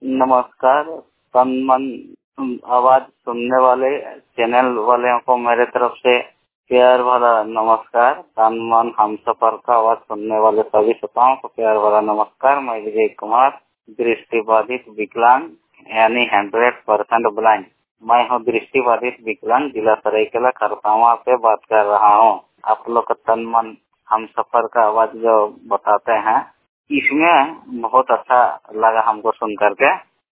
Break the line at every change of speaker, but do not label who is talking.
नमस्कार। तन मन आवाज सुनने वाले चैनल वाले को मेरे तरफ से प्यार भरा नमस्कार। तन मन हमसफर का आवाज सुनने वाले सभी श्रोताओं को प्यार भरा नमस्कार। मैं विजय कुमार, दृष्टिबाधित विकलांग यानी 100% ब्लाइंड। मैं हूँ दृष्टिबाधित विकलांग, जिला सरायकेला खरसावां से बात कर रहा हूँ। आप लोग का तन मन हमसफर का आवाज जो बताते हैं, इसमें बहुत अच्छा लगा हमको सुन करके।